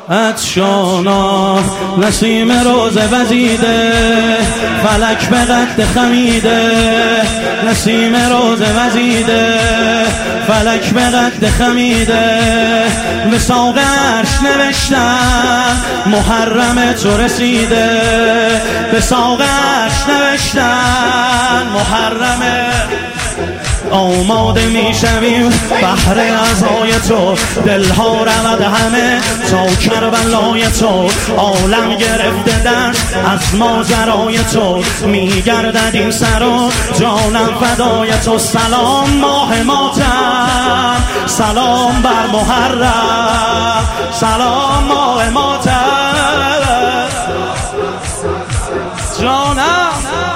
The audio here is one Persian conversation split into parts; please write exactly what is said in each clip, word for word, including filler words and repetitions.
عطشانا نسیم روز وزیده، فلک به قد خمیده. نسیم روز وزیده، فلک به قد خمیده. به ساغرش نوشتن محرم تو رسیده. به ساغرش نوشتن محرمه. آماده می شویم بحر عزای تو، دلها رود همه تا کربلای تو. عالم گرفته دست از ماجرای تو، می گردد این سر و جانم فدای تو. سلام ماه ماتم، سلام بر محرم، سلام ماه ماتم جانم.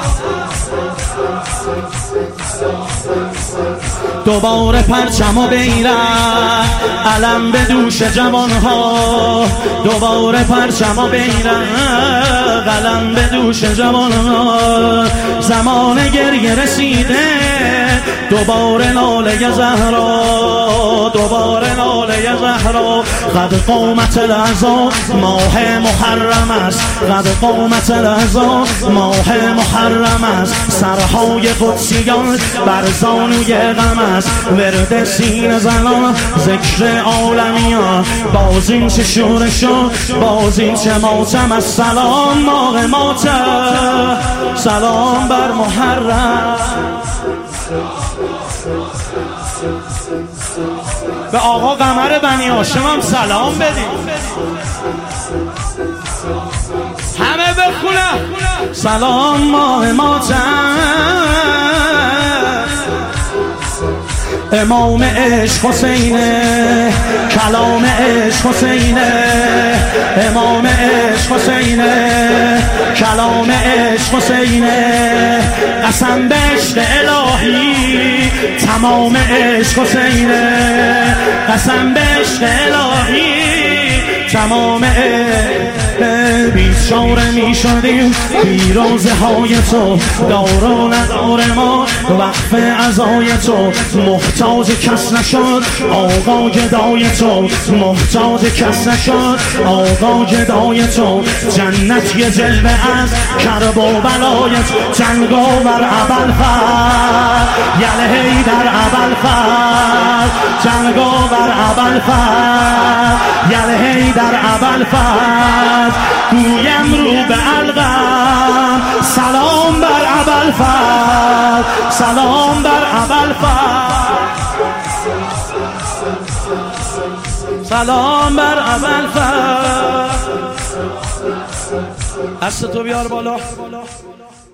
دوباره پرچم و بیرق علم به دوش جوانها. دوباره پرچم و بیرق علم به دوش جوانها. زمان گریه رسیده، دوباره ناله زهرا، دوباره ناله زهرا. قد قامت العزا ماه محرم است، قد قامت العزا ماه محرم است. سرهای قدسیان بر زانوی غم است، ورد سینه زنان ذکر عالمیان. باز این چه شورشو، باز این چه ماتم است. سلام ماه ماتم، سلام بر محرم. به آقا قمر بنی هاشم هم سلام بدیم، همه بخونم. سلام ماه ماتم، امام عشق حسینه، کلام عشق حسینه. امام عشق حسینه، کلام عشق حسینه. قسم به عشق الهی، تمام عشق حسینه. قسم به عشق الهی، تمام عشق. بیچاره می شدیم بی روزه های تو، دار و ندار ما وقف عزای تو. محتاج کس نشد آقا گدای تو، محتاج کس نشد آقا گدای تو. جنت یه جلوه از کرب و بلایت، جنگاور ابوالفضل یله هی در ابوالفضل. جنگاور ابوالفضل یله هی در ابوالفضل. گویم رو به علقم سلام بر ابوالفضل، سلام بر ابوالفضل، سلام بر ابوالفضل. دست تو بیار بالا.